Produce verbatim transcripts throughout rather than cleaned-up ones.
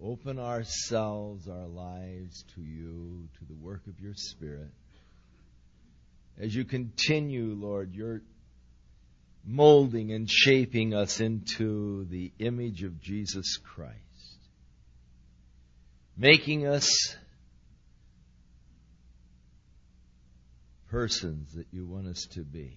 open ourselves, our lives to you, to the work of your Spirit. As you continue, Lord, your molding and shaping us into the image of Jesus Christ, making us persons that you want us to be.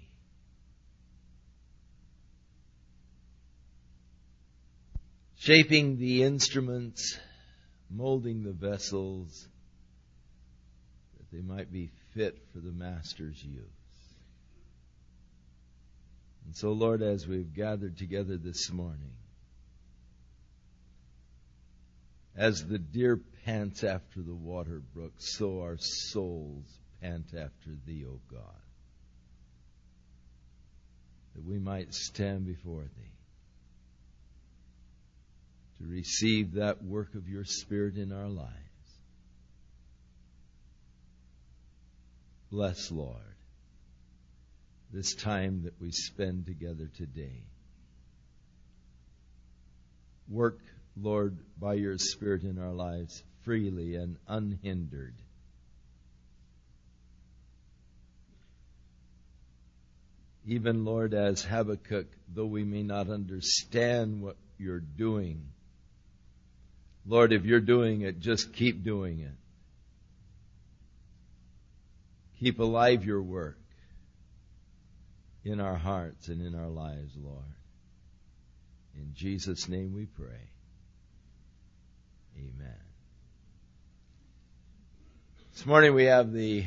Shaping the instruments, molding the vessels, that they might be fit for the Master's use. And so, Lord, as we've gathered together this morning, as the deer pants after the water brook, so our souls pant after Thee, O God, that we might stand before Thee to receive that work of your Spirit in our lives. Bless, Lord, this time that we spend together today. Work, Lord, by your Spirit in our lives freely and unhindered. Even, Lord, as Habakkuk, though we may not understand what you're doing, Lord, if you're doing it, just keep doing it. Keep alive your work in our hearts and in our lives, Lord. In Jesus' name we pray. Amen. This morning we have the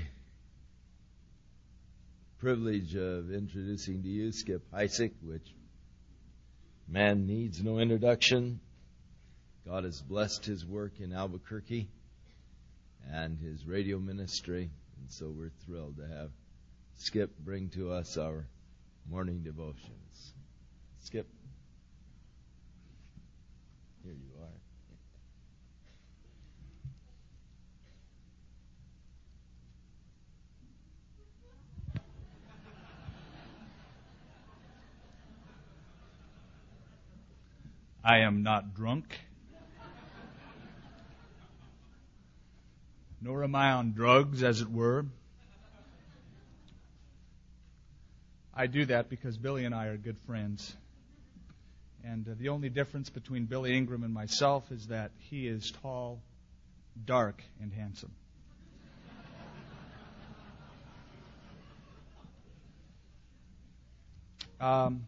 privilege of introducing to you Skip Heitzig, which man needs no introduction. God has blessed his work in Albuquerque and his radio ministry, and so we're thrilled to have Skip bring to us our morning devotions. Skip, here you are. I am not drunk, nor am I on drugs, as it were. I do that because Billy and I are good friends. And uh, the only difference between Billy Ingram and myself is that he is tall, dark, and handsome. Um,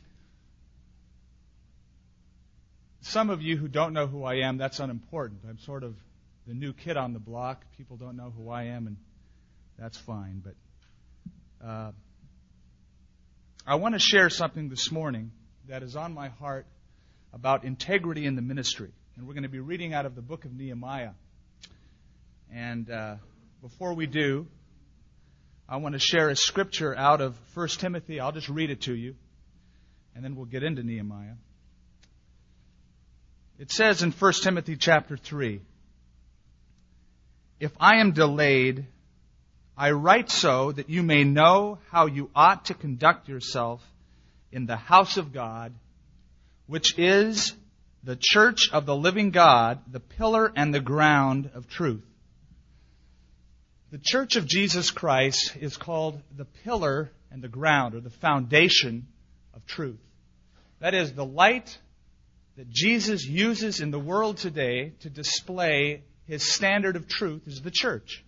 some of you who don't know who I am, that's unimportant. I'm sort of the new kid on the block. People don't know who I am, and that's fine. But uh, I want to share something this morning that is on my heart about integrity in the ministry. And we're going to be reading out of the book of Nehemiah. And uh, before we do, I want to share a scripture out of First Timothy. I'll just read it to you, and then we'll get into Nehemiah. It says in First Timothy chapter three, "If I am delayed, I write so that you may know how you ought to conduct yourself in the house of God, which is the church of the living God, the pillar and the ground of truth." The church of Jesus Christ is called the pillar and the ground, or the foundation of truth. That is, the light that Jesus uses in the world today to display His standard of truth is the church.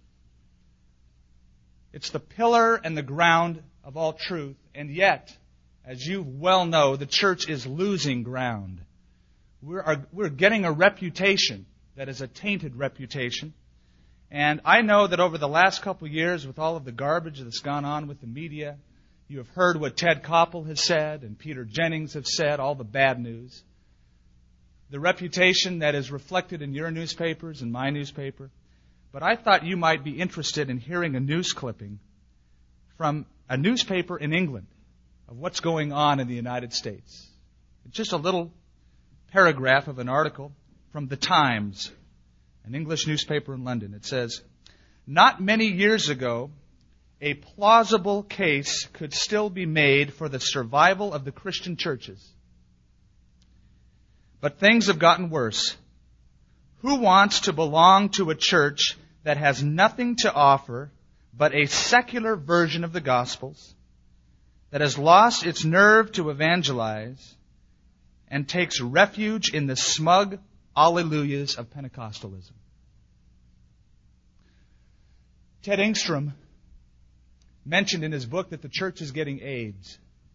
It's the pillar and the ground of all truth, and yet, as you well know, the church is losing ground. We're, are, we're getting a reputation that is a tainted reputation. And I know that over the last couple of years, with all of the garbage that's gone on with the media, you have heard what Ted Koppel has said and Peter Jennings have said, all the bad news. The reputation that is reflected in your newspapers and my newspaper. But I thought you might be interested in hearing a news clipping from a newspaper in England of what's going on in the United States. It's just a little paragraph of an article from The Times, an English newspaper in London. It says, "Not many years ago, a plausible case could still be made for the survival of the Christian churches. But things have gotten worse. Who wants to belong to a church that has nothing to offer but a secular version of the Gospels, that has lost its nerve to evangelize, and takes refuge in the smug alleluias of Pentecostalism? Ted Engstrom mentioned in his book that the church is getting AIDS.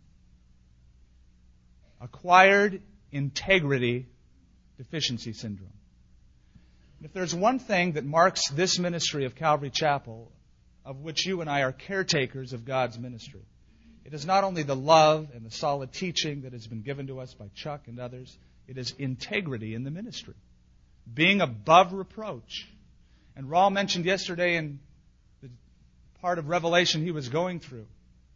Acquired integrity deficiency syndrome. If there's one thing that marks this ministry of Calvary Chapel, of which you and I are caretakers of God's ministry, it is not only the love and the solid teaching that has been given to us by Chuck and others, it is integrity in the ministry. Being above reproach. And Raul mentioned yesterday in the part of Revelation he was going through,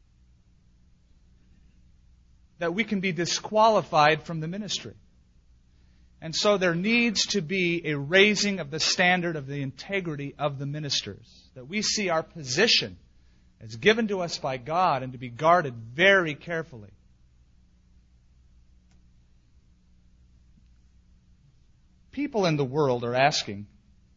that we can be disqualified from the ministry. And so there needs to be a raising of the standard of the integrity of the ministers. That we see our position as given to us by God and to be guarded very carefully. People in the world are asking,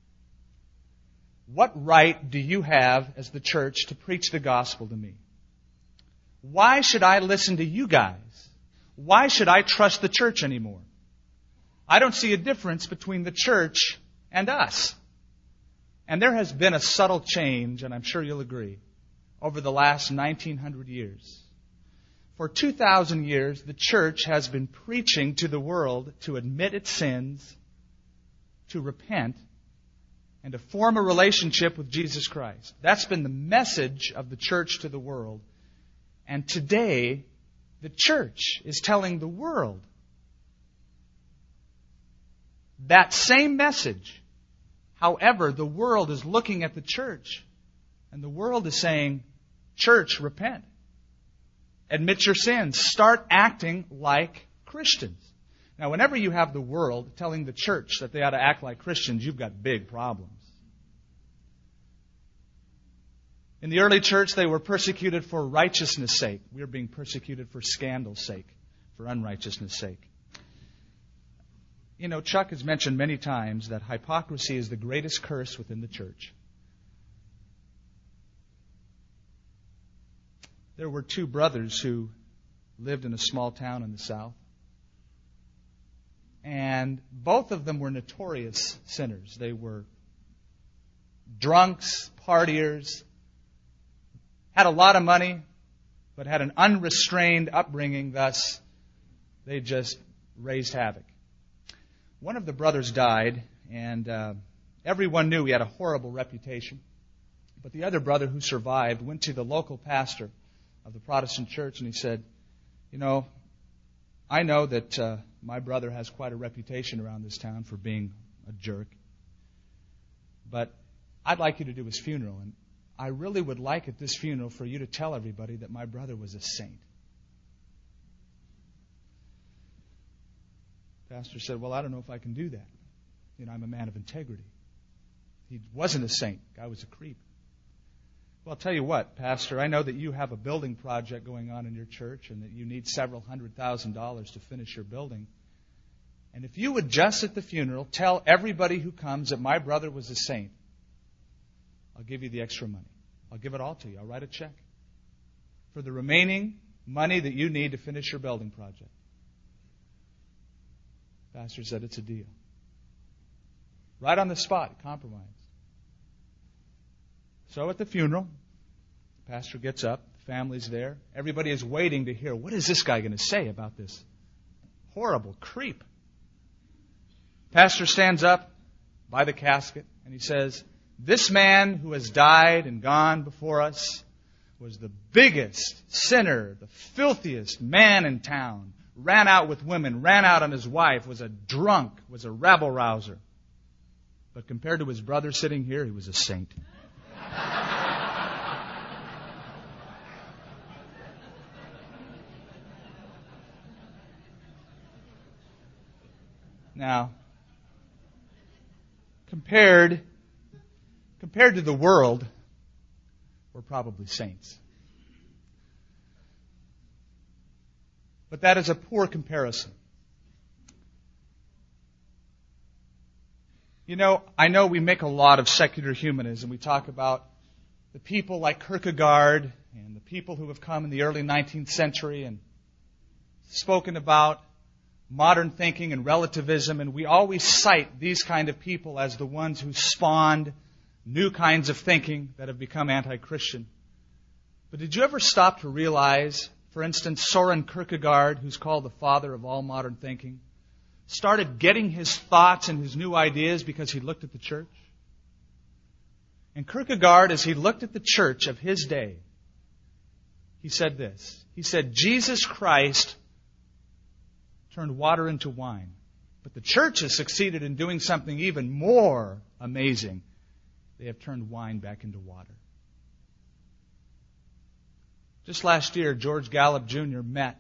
what right do you have as the church to preach the gospel to me? Why should I listen to you guys? Why should I trust the church anymore? I don't see a difference between the church and us. And there has been a subtle change, and I'm sure you'll agree, over the last nineteen hundred years. For two thousand years, the church has been preaching to the world to admit its sins, to repent, and to form a relationship with Jesus Christ. That's been the message of the church to the world. And today, the church is telling the world that same message. However, the world is looking at the church, and the world is saying, church, repent. Admit your sins. Start acting like Christians. Now, whenever you have the world telling the church that they ought to act like Christians, you've got big problems. In the early church, they were persecuted for righteousness' sake. We are being persecuted for scandal's sake, for unrighteousness' sake. You know, Chuck has mentioned many times that hypocrisy is the greatest curse within the church. There were two brothers who lived in a small town in the South. And both of them were notorious sinners. They were drunks, partiers, had a lot of money, but had an unrestrained upbringing. Thus, they just raised havoc. One of the brothers died, and uh, everyone knew he had a horrible reputation. But the other brother who survived went to the local pastor of the Protestant church, and he said, you know, I know that uh, my brother has quite a reputation around this town for being a jerk, but I'd like you to do his funeral, and I really would like at this funeral for you to tell everybody that my brother was a saint. The pastor said, well, I don't know if I can do that. You know, I'm a man of integrity. He wasn't a saint. The guy was a creep. Well, I'll tell you what, Pastor, I know that you have a building project going on in your church and that you need several hundred thousand dollars to finish your building. And if you would just at the funeral tell everybody who comes that my brother was a saint, I'll give you the extra money. I'll give it all to you. I'll write a check for the remaining money that you need to finish your building project. Pastor said, it's a deal. Right on the spot, compromise. So at the funeral, the pastor gets up, the family's there. Everybody is waiting to hear, what is this guy going to say about this horrible creep? Pastor stands up by the casket and he says, this man who has died and gone before us was the biggest sinner, the filthiest man in town. Ran out with women, ran out on his wife, was a drunk, was a rabble-rouser. But compared to his brother sitting here, he was a saint. Now, compared, compared to the world, we're probably saints. But that is a poor comparison. You know, I know we make a lot of secular humanism. We talk about the people like Kierkegaard and the people who have come in the early nineteenth century and spoken about modern thinking and relativism, and we always cite these kind of people as the ones who spawned new kinds of thinking that have become anti-Christian. But did you ever stop to realize, for instance, Soren Kierkegaard, who's called the father of all modern thinking, started getting his thoughts and his new ideas because he looked at the church? And Kierkegaard, as he looked at the church of his day, he said this. He said, Jesus Christ turned water into wine. But the church has succeeded in doing something even more amazing. They have turned wine back into water. Just last year, George Gallup Junior met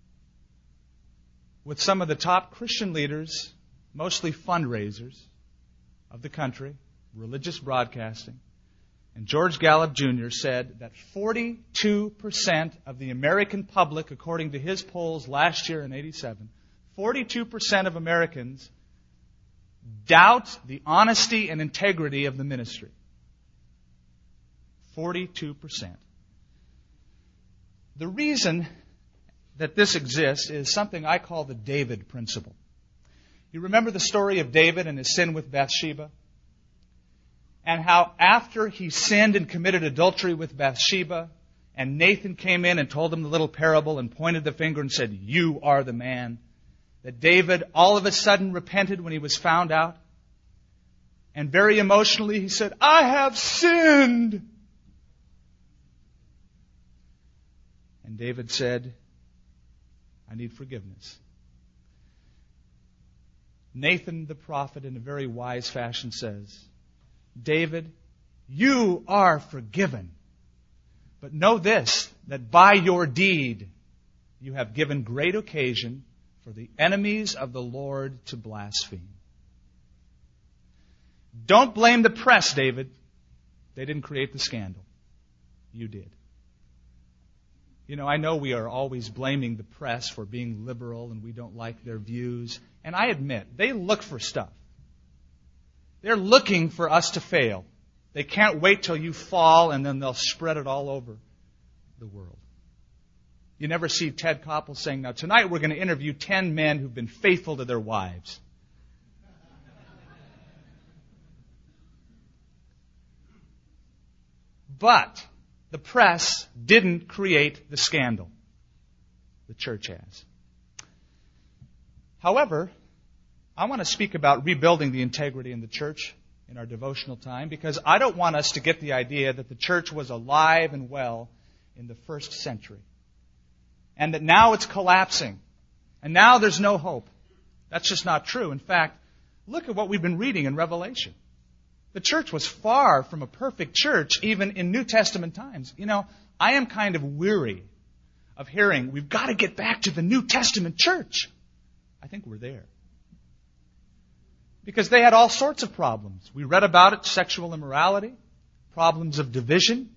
with some of the top Christian leaders, mostly fundraisers of the country, religious broadcasting. And George Gallup Junior said that forty-two percent of the American public, according to his polls last year in eighty-seven, forty-two percent of Americans doubt the honesty and integrity of the ministry. forty-two percent. The reason that this exists is something I call the David principle. You remember the story of David and his sin with Bathsheba? And how after he sinned and committed adultery with Bathsheba, and Nathan came in and told him the little parable and pointed the finger and said, "You are the man," that David all of a sudden repented when he was found out. And very emotionally he said, "I have sinned." And David said, "I need forgiveness." Nathan the prophet, in a very wise fashion, says, "David, you are forgiven. But know this, that by your deed you have given great occasion for the enemies of the Lord to blaspheme." Don't blame the press, David. They didn't create the scandal. You did. You know, I know we are always blaming the press for being liberal and we don't like their views. And I admit, they look for stuff. They're looking for us to fail. They can't wait till you fall and then they'll spread it all over the world. You never see Ted Koppel saying, "Now tonight we're going to interview ten men who've been faithful to their wives." But the press didn't create the scandal. The church has. However, I want to speak about rebuilding the integrity in the church in our devotional time, because I don't want us to get the idea that the church was alive and well in the first century, and that now it's collapsing, and now there's no hope. That's just not true. In fact, look at what we've been reading in Revelation. The church was far from a perfect church, even in New Testament times. You know, I am kind of weary of hearing, we've got to get back to the New Testament church. I think we're there. Because they had all sorts of problems. We read about it, sexual immorality, problems of division.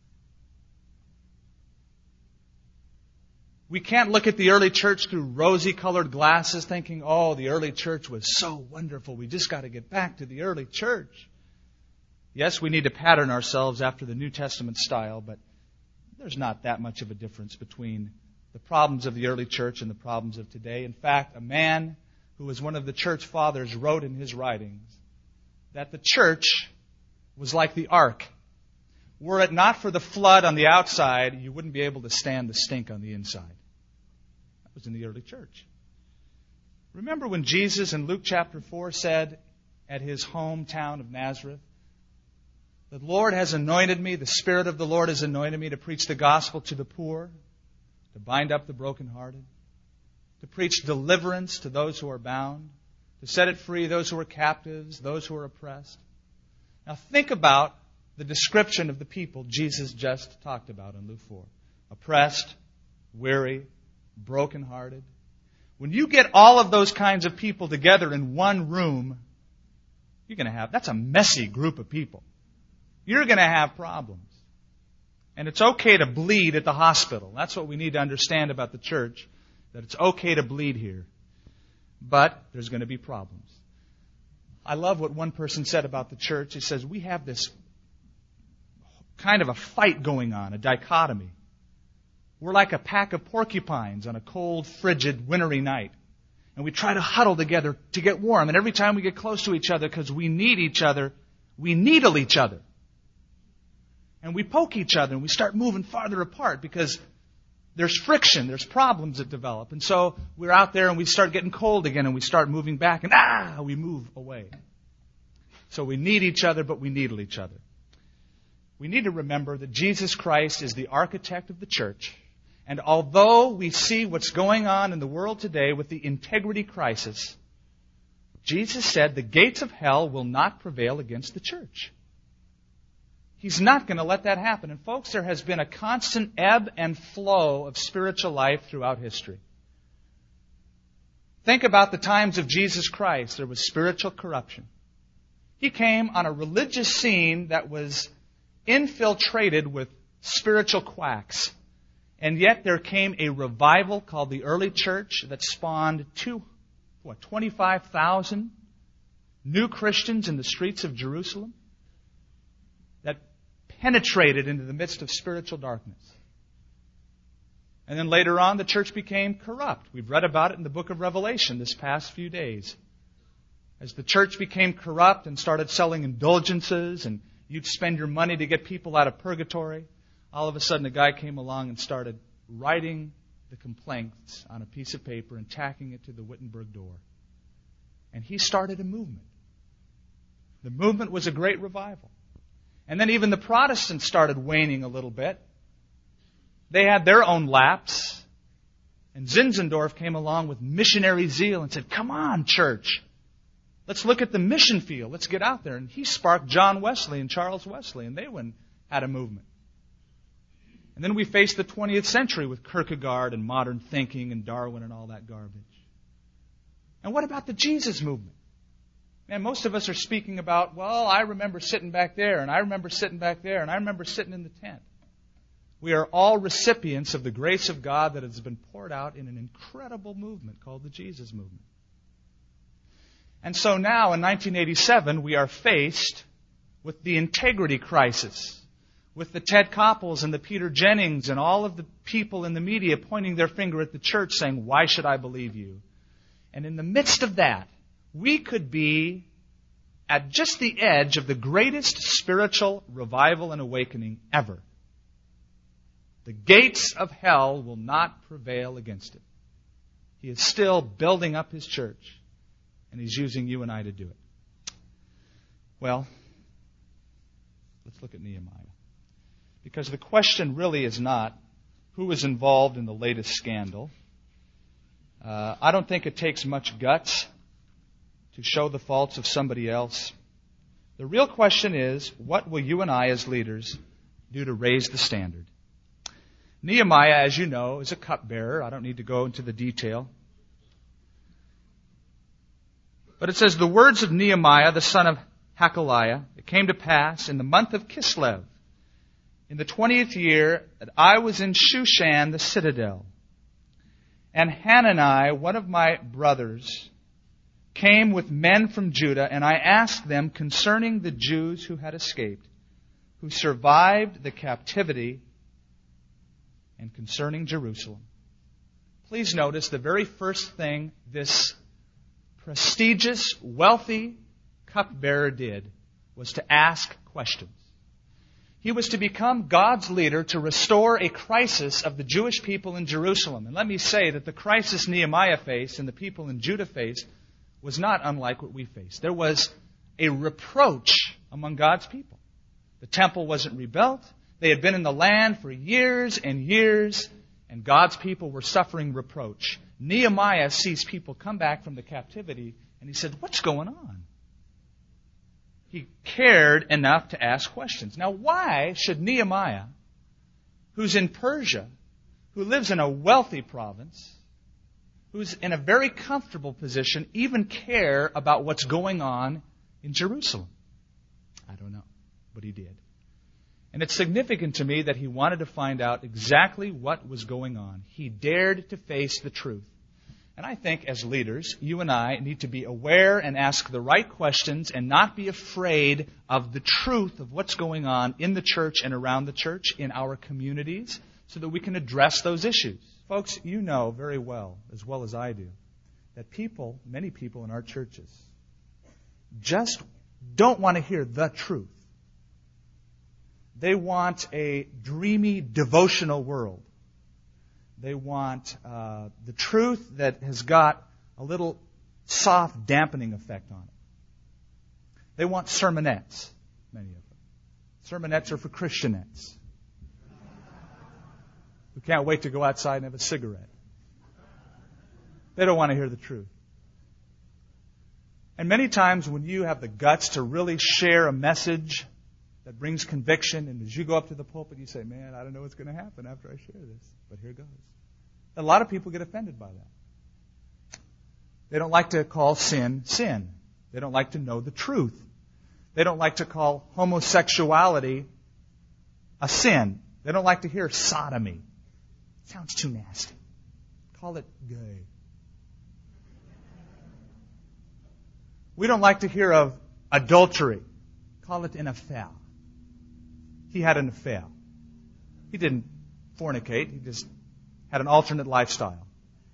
We can't look at the early church through rosy-colored glasses thinking, oh, the early church was so wonderful. We just got to get back to the early church. Yes, we need to pattern ourselves after the New Testament style, but there's not that much of a difference between the problems of the early church and the problems of today. In fact, a man who was one of the church fathers wrote in his writings that the church was like the ark. Were it not for the flood on the outside, you wouldn't be able to stand the stink on the inside. That was in the early church. Remember when Jesus in Luke chapter four said at his hometown of Nazareth, "The Lord has anointed me, the Spirit of the Lord has anointed me to preach the gospel to the poor, to bind up the brokenhearted, to preach deliverance to those who are bound, to set at free those who are captives, those who are oppressed." Now think about the description of the people Jesus just talked about in Luke four. Oppressed, weary, brokenhearted. When you get all of those kinds of people together in one room, you're going to have, that's a messy group of people. You're going to have problems. And it's okay to bleed at the hospital. That's what we need to understand about the church, that it's okay to bleed here. But there's going to be problems. I love what one person said about the church. He says, we have this kind of a fight going on, a dichotomy. We're like a pack of porcupines on a cold, frigid, wintry night. And we try to huddle together to get warm. And every time we get close to each other, because we need each other, we needle each other. And we poke each other and we start moving farther apart because there's friction, there's problems that develop. And so we're out there and we start getting cold again and we start moving back and ah, we move away. So we need each other, but we needle each other. We need to remember that Jesus Christ is the architect of the church. And although we see what's going on in the world today with the integrity crisis, Jesus said the gates of hell will not prevail against the church. He's not going to let that happen. And folks, there has been a constant ebb and flow of spiritual life throughout history. Think about the times of Jesus Christ. There was spiritual corruption. He came on a religious scene that was infiltrated with spiritual quacks. And yet there came a revival called the early church that spawned two, what, twenty-five thousand new Christians in the streets of Jerusalem that penetrated into the midst of spiritual darkness. And then later on, the church became corrupt. We've read about it in the book of Revelation this past few days. As the church became corrupt and started selling indulgences and you'd spend your money to get people out of purgatory, all of a sudden a guy came along and started writing the complaints on a piece of paper and tacking it to the Wittenberg door. And he started a movement. The movement was a great revival. And then even the Protestants started waning a little bit. They had their own lapse. And Zinzendorf came along with missionary zeal and said, come on, church. Let's look at the mission field. Let's get out there. And he sparked John Wesley and Charles Wesley, and they went, had a movement. And then we faced the twentieth century with Kierkegaard and modern thinking and Darwin and all that garbage. And what about the Jesus movement? Man, most of us are speaking about, well, I remember sitting back there, and I remember sitting back there, and I remember sitting in the tent. We are all recipients of the grace of God that has been poured out in an incredible movement called the Jesus movement. And so now, in nineteen eighty-seven, we are faced with the integrity crisis, with the Ted Koppels and the Peter Jennings and all of the people in the media pointing their finger at the church saying, why should I believe you? And in the midst of that, we could be at just the edge of the greatest spiritual revival and awakening ever. The gates of hell will not prevail against it. He is still building up His church, and He's using you and I to do it. Well, let's look at Nehemiah. Because the question really is not who was involved in the latest scandal. Uh, I don't think it takes much guts to show the faults of somebody else. The real question is, what will you and I as leaders do to raise the standard? Nehemiah, as you know, is a cupbearer. I don't need to go into the detail. But it says, the words of Nehemiah, the son of Hakaliah, it came to pass in the month of Kislev, in the twentieth year, that I was in Shushan, the citadel. And Hanani, one of my brothers, came with men from Judah, and I asked them concerning the Jews who had escaped, who survived the captivity, and concerning Jerusalem. Please notice the very first thing this prestigious, wealthy cupbearer did was to ask questions. He was to become God's leader to restore a crisis of the Jewish people in Jerusalem. And let me say that the crisis Nehemiah faced and the people in Judah faced was not unlike what we face. There was a reproach among God's people. The temple wasn't rebuilt. They had been in the land for years and years, and God's people were suffering reproach. Nehemiah sees people come back from the captivity, and he said, what's going on? He cared enough to ask questions. Now, why should Nehemiah, who's in Persia, who lives in a wealthy province, who's in a very comfortable position, even care about what's going on in Jerusalem? I don't know, but he did. And it's significant to me that he wanted to find out exactly what was going on. He dared to face the truth. And I think as leaders, you and I need to be aware and ask the right questions and not be afraid of the truth of what's going on in the church and around the church, in our communities, so that we can address those issues. Folks, you know very well, as well as I do, that people, many people in our churches, just don't want to hear the truth. They want a dreamy, devotional world. They want uh, the truth that has got a little soft dampening effect on it. They want sermonettes, many of them. Sermonettes are for Christianettes who can't wait to go outside and have a cigarette. They don't want to hear the truth. And many times when you have the guts to really share a message that brings conviction, and as you go up to the pulpit, you say, man, I don't know what's going to happen after I share this, but here goes. A lot of people get offended by that. They don't like to call sin, sin. They don't like to know the truth. They don't like to call homosexuality a sin. They don't like to hear sodomy. It sounds too nasty. Call it gay. We don't like to hear of adultery. Call it an affair. He had an affair. He didn't fornicate. He just had an alternate lifestyle.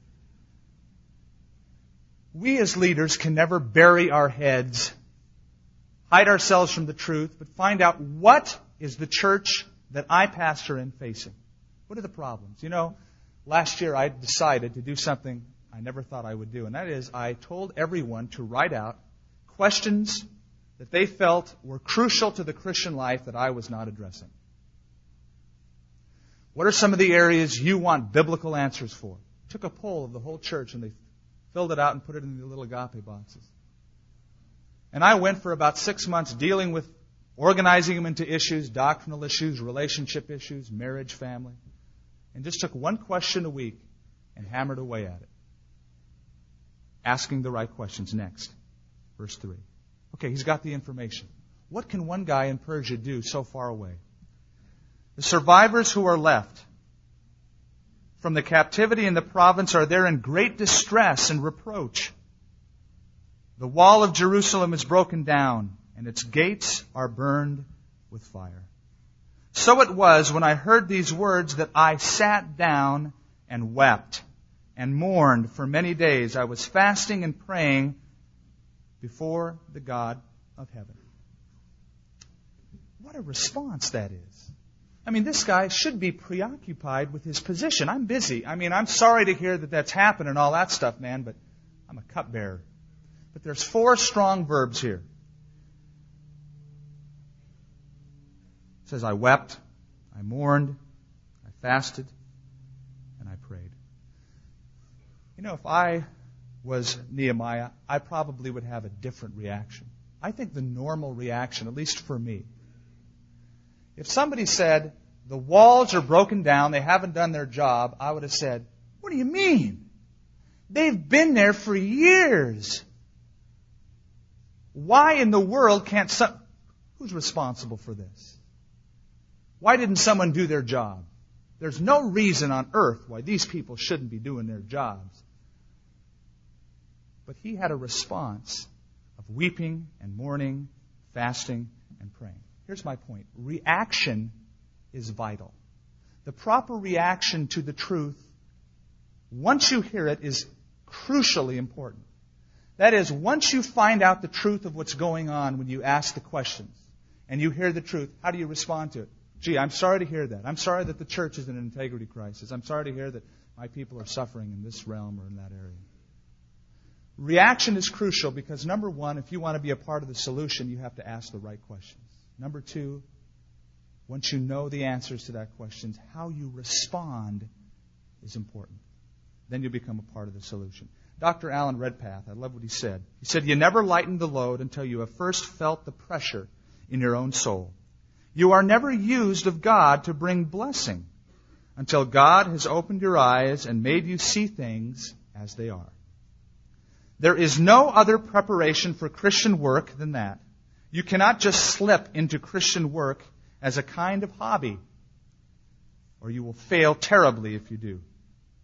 We as leaders can never bury our heads, hide ourselves from the truth, but find out what is the church that I pastor in facing. What are the problems? You know, last year I decided to do something I never thought I would do, and that is I told everyone to write out questions that they felt were crucial to the Christian life that I was not addressing. What are some of the areas you want biblical answers for? I took a poll of the whole church and they filled it out and put it in the little agape boxes. And I went for about six months dealing with organizing them into issues, doctrinal issues, relationship issues, marriage, family. And just took one question a week and hammered away at it. Asking the right questions. Next. Verse three. Okay, he's got the information. What can one guy in Persia do so far away? The survivors who are left from the captivity in the province are there in great distress and reproach. The wall of Jerusalem is broken down, and its gates are burned with fire. So it was when I heard these words that I sat down and wept and mourned for many days. I was fasting and praying before the God of heaven. What a response that is. I mean, this guy should be preoccupied with his position. I'm busy. I mean, I'm sorry to hear that that's happened and all that stuff, man, but I'm a cupbearer. But there's four strong verbs here. It says, I wept, I mourned, I fasted, and I prayed. You know, if I was Nehemiah, I probably would have a different reaction. I think the normal reaction, at least for me, if somebody said, the walls are broken down, they haven't done their job, I would have said, what do you mean? They've been there for years. Why in the world can't some... Who's responsible for this? Why didn't someone do their job? There's no reason on earth why these people shouldn't be doing their jobs. But he had a response of weeping and mourning, fasting and praying. Here's my point. Reaction is vital. The proper reaction to the truth, once you hear it, is crucially important. That is, once you find out the truth of what's going on when you ask the questions and you hear the truth, how do you respond to it? Gee, I'm sorry to hear that. I'm sorry that the church is in an integrity crisis. I'm sorry to hear that my people are suffering in this realm or in that area. Reaction is crucial because, number one, if you want to be a part of the solution, you have to ask the right questions. Number two, once you know the answers to that question, how you respond is important. Then you become a part of the solution. Doctor Alan Redpath, I love what he said. He said, you never lighten the load until you have first felt the pressure in your own soul. You are never used of God to bring blessing until God has opened your eyes and made you see things as they are. There is no other preparation for Christian work than that. You cannot just slip into Christian work as a kind of hobby, or you will fail terribly if you do.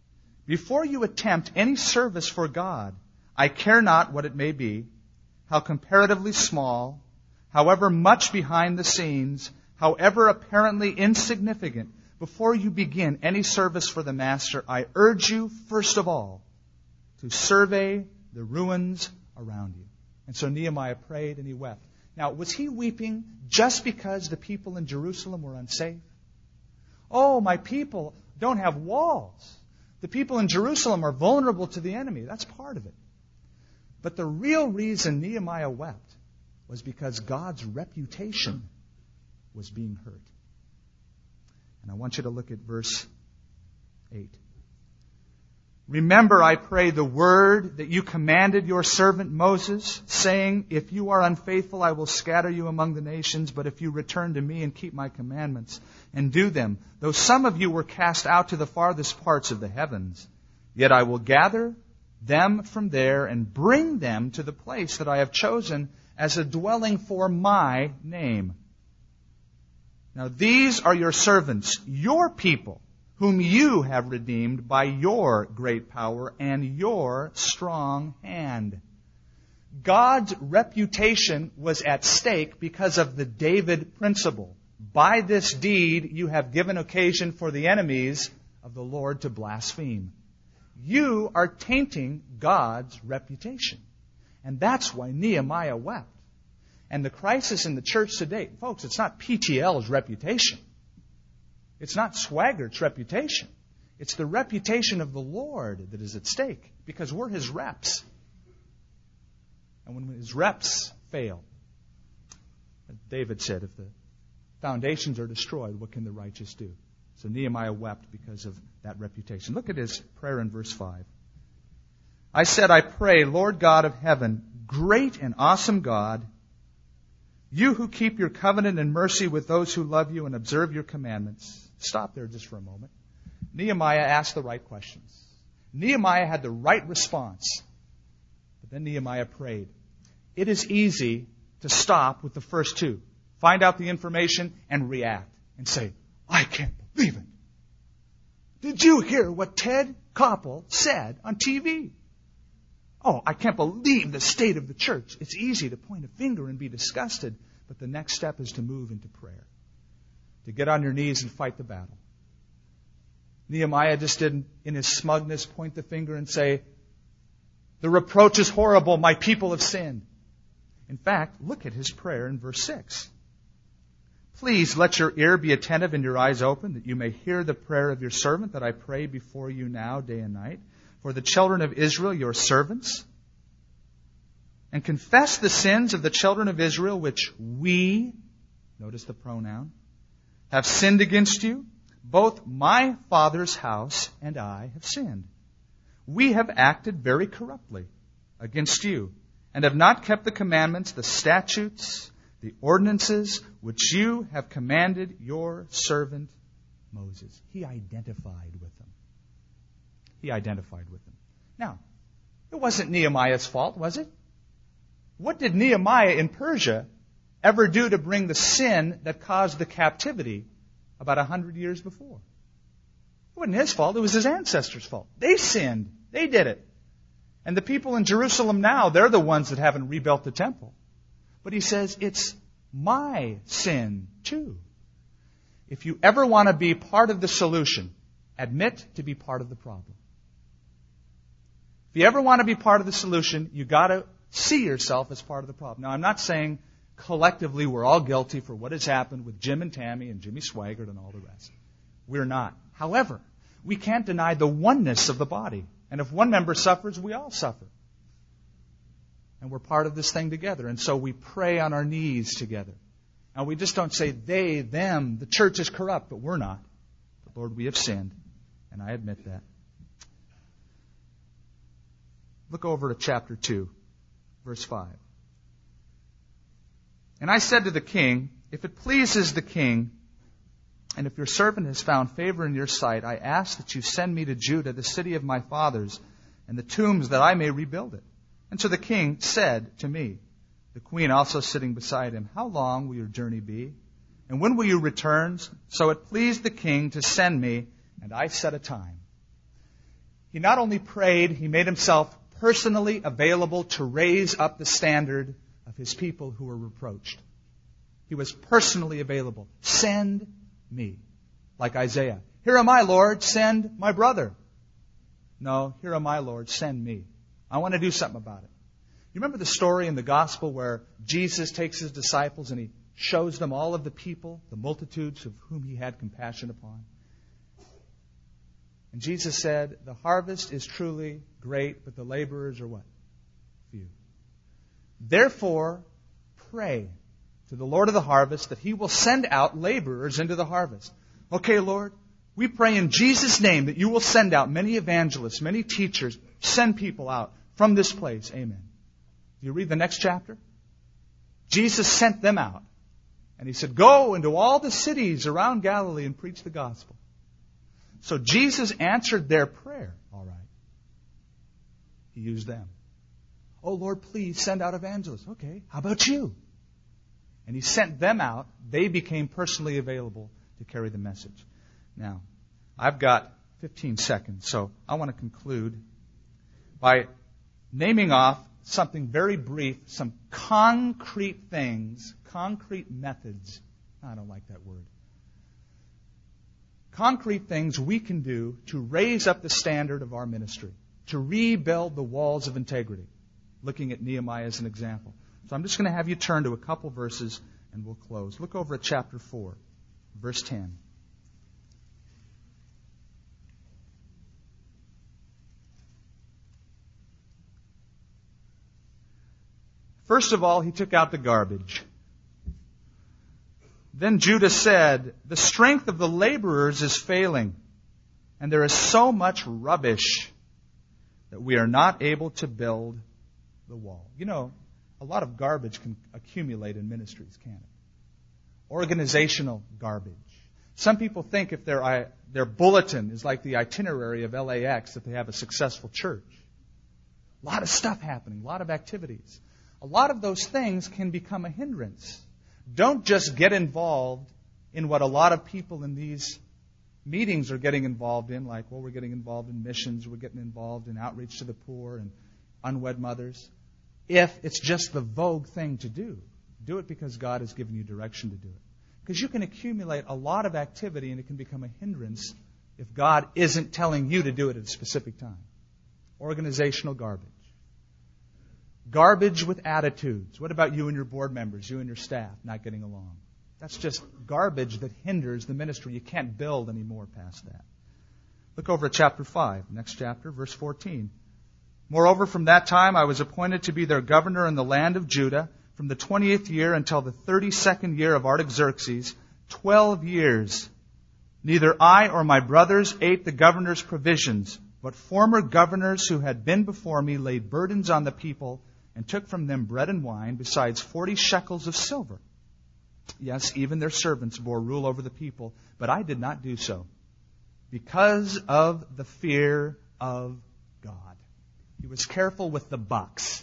Before you attempt any service for God, I care not what it may be, how comparatively small, however much behind the scenes, however apparently insignificant, before you begin any service for the Master, I urge you, first of all, to survey the ruins around you. And so Nehemiah prayed and he wept. Now, was he weeping just because the people in Jerusalem were unsafe? Oh, my people don't have walls. The people in Jerusalem are vulnerable to the enemy. That's part of it. But the real reason Nehemiah wept was because God's reputation was being hurt. And I want you to look at verse eight. Remember, I pray, the word that you commanded your servant Moses, saying, if you are unfaithful, I will scatter you among the nations, but if you return to me and keep my commandments and do them, though some of you were cast out to the farthest parts of the heavens, yet I will gather them from there and bring them to the place that I have chosen as a dwelling for my name. Now these are your servants, your people, whom you have redeemed by your great power and your strong hand. God's reputation was at stake because of the David principle. By this deed you have given occasion for the enemies of the Lord to blaspheme. You are tainting God's reputation. And that's why Nehemiah wept. And the crisis in the church today, folks, it's not P T L's reputation. It's not Swaggart's reputation. It's the reputation of the Lord that is at stake, because we're His reps. And when His reps fail, David said, if the foundations are destroyed, what can the righteous do? So Nehemiah wept because of that reputation. Look at his prayer in verse five. I said, I pray, Lord God of heaven, great and awesome God, you who keep your covenant and mercy with those who love you and observe your commandments. Stop there just for a moment. Nehemiah asked the right questions. Nehemiah had the right response. But then Nehemiah prayed. It is easy to stop with the first two. Find out the information and react and say, I can't believe it. Did you hear what Ted Koppel said on T V? Oh, I can't believe the state of the church. It's easy to point a finger and be disgusted, but the next step is to move into prayer, to get on your knees and fight the battle. Nehemiah just didn't, in his smugness, point the finger and say, the reproach is horrible, my people have sinned. In fact, look at his prayer in verse six. Please let your ear be attentive and your eyes open, that you may hear the prayer of your servant that I pray before you now, day and night, for the children of Israel, your servants, and confess the sins of the children of Israel, which we, notice the pronoun, have sinned against you. Both my father's house and I have sinned. We have acted very corruptly against you, and have not kept the commandments, the statutes, the ordinances which you have commanded your servant Moses. He identified with them. He identified with them. Now, it wasn't Nehemiah's fault, was it? What did Nehemiah in Persia ever do to bring the sin that caused the captivity about a hundred years before? It wasn't his fault. It was his ancestors' fault. They sinned. They did it. And the people in Jerusalem now, they're the ones that haven't rebuilt the temple. But he says, it's my sin too. If you ever want to be part of the solution, admit to be part of the problem. If you ever want to be part of the solution, you got to see yourself as part of the problem. Now, I'm not saying collectively we're all guilty for what has happened with Jim and Tammy and Jimmy Swaggart and all the rest. We're not. However, we can't deny the oneness of the body. And if one member suffers, we all suffer. And we're part of this thing together. And so we pray on our knees together. And we just don't say they, them, the church is corrupt, but we're not. But Lord, we have sinned. And I admit that. Look over to chapter two, verse five. And I said to the king, if it pleases the king, and if your servant has found favor in your sight, I ask that you send me to Judah, the city of my fathers, and the tombs that I may rebuild it. And so the king said to me, the queen also sitting beside him, how long will your journey be? And when will you return? So it pleased the king to send me, and I set a time. He not only prayed, he made himself personally available to raise up the standard of his people who were reproached. He was personally available. Send me. Like Isaiah. Here am I, Lord. Send my brother. No, here am I, Lord. Send me. I want to do something about it. You remember the story in the gospel where Jesus takes his disciples and he shows them all of the people, the multitudes of whom he had compassion upon. And Jesus said, the harvest is truly great, but the laborers are what? Few. Therefore, pray to the Lord of the harvest that he will send out laborers into the harvest. Okay, Lord, we pray in Jesus' name that you will send out many evangelists, many teachers, send people out from this place. Amen. Do you read the next chapter? Jesus sent them out. And he said, go into all the cities around Galilee and preach the gospel. So Jesus answered their prayer. All right. He used them. Oh, Lord, please send out evangelists. Okay, how about you? And he sent them out. They became personally available to carry the message. Now, I've got fifteen seconds, so I want to conclude by naming off something very brief, some concrete things, concrete methods. I don't like that word. Concrete things we can do to raise up the standard of our ministry, to rebuild the walls of integrity, looking at Nehemiah as an example. So I'm just going to have you turn to a couple verses and we'll close. Look over at chapter four, verse ten. First of all, he took out the garbage. Then Judah said, the strength of the laborers is failing, and there is so much rubbish that we are not able to build the wall. You know, a lot of garbage can accumulate in ministries, can't it? Organizational garbage. Some people think if their, their bulletin is like the itinerary of L A X, that they have a successful church. A lot of stuff happening, a lot of activities. A lot of those things can become a hindrance. Don't just get involved in what a lot of people in these meetings are getting involved in, like, well, we're getting involved in missions, we're getting involved in outreach to the poor and unwed mothers. If it's just the vogue thing to do, do it because God has given you direction to do it. Because you can accumulate a lot of activity and it can become a hindrance if God isn't telling you to do it at a specific time. Organizational garbage. Garbage with attitudes. What about you and your board members, you and your staff not getting along? That's just garbage that hinders the ministry. You can't build any more past that. Look over at chapter five, next chapter, verse fourteen. Moreover, from that time I was appointed to be their governor in the land of Judah, from the twentieth year until the thirty-second year of Artaxerxes, twelve years. Neither I or my brothers ate the governor's provisions, but former governors who had been before me laid burdens on the people and took from them bread and wine, besides forty shekels of silver. Yes, even their servants bore rule over the people, but I did not do so, because of the fear of God. He was careful with the bucks.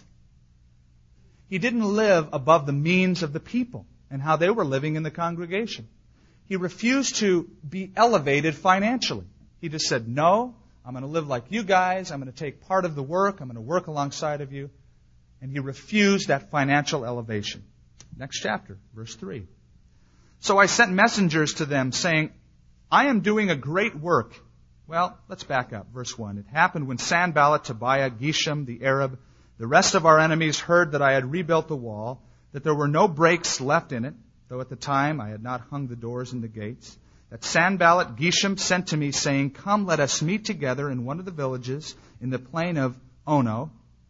He didn't live above the means of the people and how they were living in the congregation. He refused to be elevated financially. He just said, no, I'm going to live like you guys. I'm going to take part of the work. I'm going to work alongside of you. And he refused that financial elevation. Next chapter, verse three. So I sent messengers to them saying, I am doing a great work. Well, let's back up. Verse one. It happened when Sanballat, Tobiah, Geshem, the Arab, the rest of our enemies heard that I had rebuilt the wall, that there were no breaks left in it, though at the time I had not hung the doors and the gates, that Sanballat, Geshem sent to me saying, come, let us meet together in one of the villages in the plain of Ono.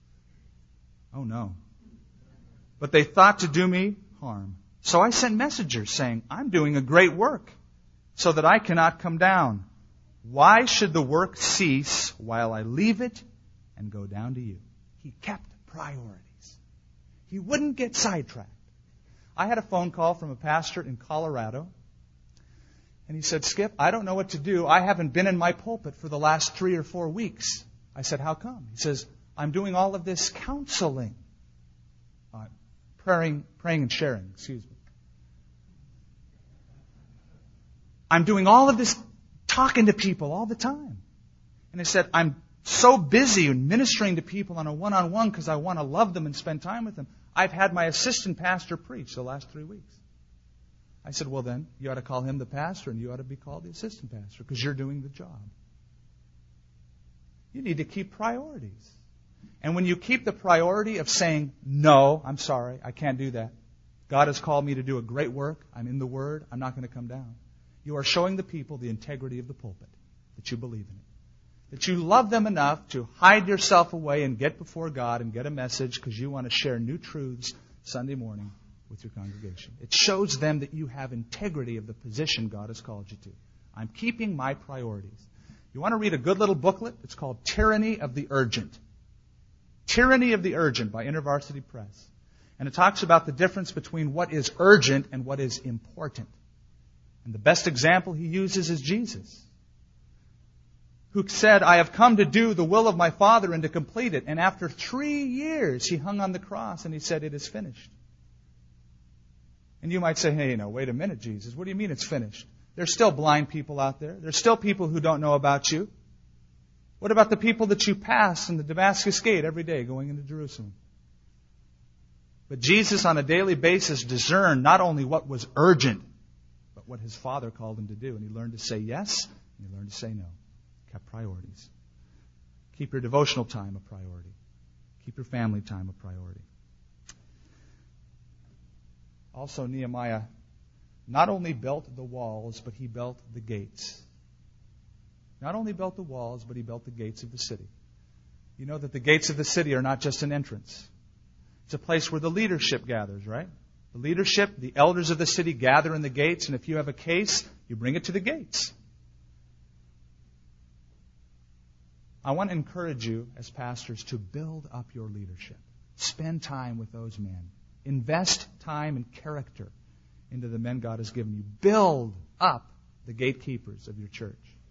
Oh no. But they thought to do me harm. So I sent messengers saying, I'm doing a great work, so that I cannot come down. Why should the work cease while I leave it and go down to you? He kept priorities. He wouldn't get sidetracked. I had a phone call from a pastor in Colorado, and he said, Skip, I don't know what to do. I haven't been in my pulpit for the last three or four weeks. I said, how come? He says, I'm doing all of this counseling. Uh, praying, praying and sharing, excuse me. I'm doing all of this talking to people all the time. And I said, I'm so busy ministering to people on a one-on-one because I want to love them and spend time with them. I've had my assistant pastor preach the last three weeks. I said, well then, you ought to call him the pastor and you ought to be called the assistant pastor because you're doing the job. You need to keep priorities. And when you keep the priority of saying, no, I'm sorry, I can't do that. God has called me to do a great work. I'm in the Word. I'm not going to come down. You are showing the people the integrity of the pulpit, that you believe in it. That you love them enough to hide yourself away and get before God and get a message because you want to share new truths Sunday morning with your congregation. It shows them that you have integrity of the position God has called you to. I'm keeping my priorities. You want to read a good little booklet? It's called Tyranny of the Urgent. Tyranny of the Urgent by InterVarsity Press. And it talks about the difference between what is urgent and what is important. And the best example he uses is Jesus, who said, I have come to do the will of my Father and to complete it. And after three years, he hung on the cross and he said, it is finished. And you might say, hey, no, wait a minute, Jesus. What do you mean it's finished? There's still blind people out there. There's still people who don't know about you. What about the people that you pass in the Damascus Gate every day going into Jerusalem? But Jesus, on a daily basis, discerned not only what was urgent, but what his Father called him to do. And he learned to say yes, and he learned to say no. Kept priorities. Keep your devotional time a priority. Keep your family time a priority. Also, Nehemiah not only built the walls, but he built the gates. Not only built the walls, but he built the gates of the city. You know that the gates of the city are not just an entrance. It's a place where the leadership gathers, right? The leadership, the elders of the city gather in the gates, and if you have a case, you bring it to the gates. I want to encourage you as pastors to build up your leadership. Spend time with those men. Invest time and character into the men God has given you. Build up the gatekeepers of your church.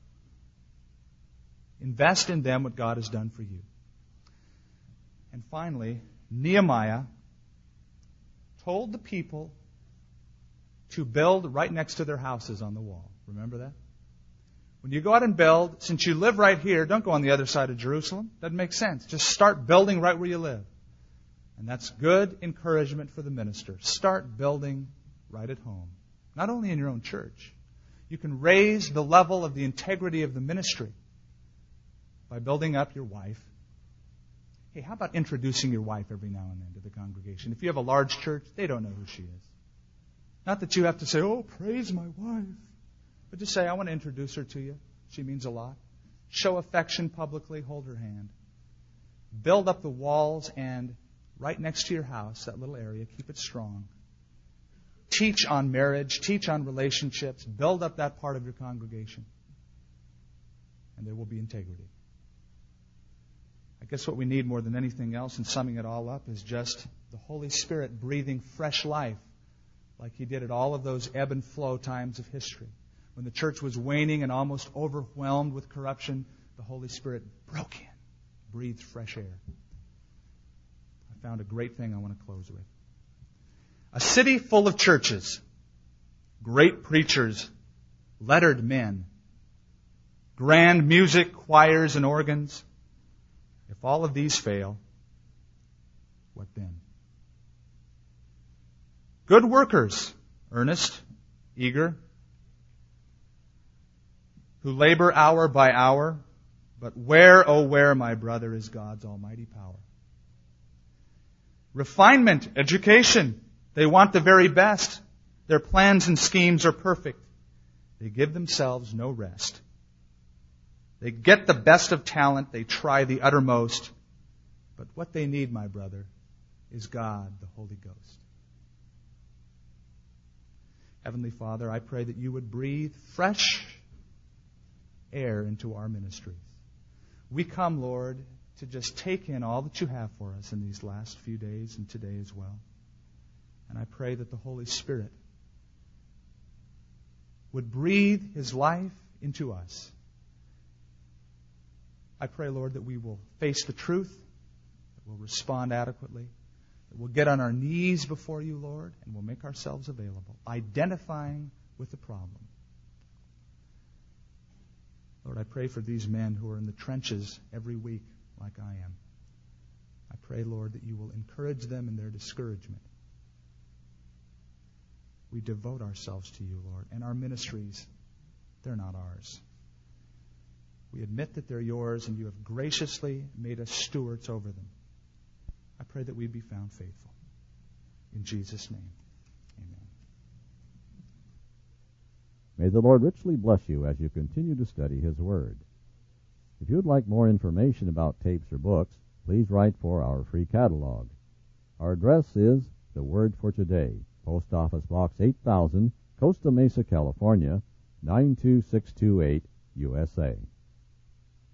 Invest in them what God has done for you. And finally, Nehemiah told the people to build right next to their houses on the wall. Remember that? When you go out and build, since you live right here, don't go on the other side of Jerusalem. Doesn't make sense. Just start building right where you live. And that's good encouragement for the minister. Start building right at home. Not only in your own church. You can raise the level of the integrity of the ministry by building up your wife. Hey, how about introducing your wife every now and then to the congregation? If you have a large church, they don't know who she is. Not that you have to say, oh, praise my wife. But just say, I want to introduce her to you. She means a lot. Show affection publicly. Hold her hand. Build up the walls and right next to your house, that little area, keep it strong. Teach on marriage. Teach on relationships. Build up that part of your congregation. And there will be integrity. I guess what we need more than anything else, in summing it all up, is just the Holy Spirit breathing fresh life like He did at all of those ebb and flow times of history. When the church was waning and almost overwhelmed with corruption, the Holy Spirit broke in, breathed fresh air. I found a great thing I want to close with. A city full of churches, great preachers, lettered men, grand music, choirs, and organs. If all of these fail, what then? Good workers, earnest, eager, who labor hour by hour, but where, oh where, my brother, is God's almighty power? Refinement, education, they want the very best. Their plans and schemes are perfect. They give themselves no rest. They get the best of talent. They try the uttermost. But what they need, my brother, is God, the Holy Ghost. Heavenly Father, I pray that you would breathe fresh air into our ministries. We come, Lord, to just take in all that you have for us in these last few days and today as well. And I pray that the Holy Spirit would breathe His life into us. I pray, Lord, that we will face the truth, that we'll respond adequately, that we'll get on our knees before you, Lord, and we'll make ourselves available, identifying with the problem. Lord, I pray for these men who are in the trenches every week like I am. I pray, Lord, that you will encourage them in their discouragement. We devote ourselves to you, Lord, and our ministries, they're not ours. We admit that they're yours, and you have graciously made us stewards over them. I pray that we be found faithful. In Jesus' name, amen. May the Lord richly bless you as you continue to study His Word. If you would like more information about tapes or books, please write for our free catalog. Our address is The Word for Today, Post Office Box eight thousand, Costa Mesa, California, nine two six two eight, U S A.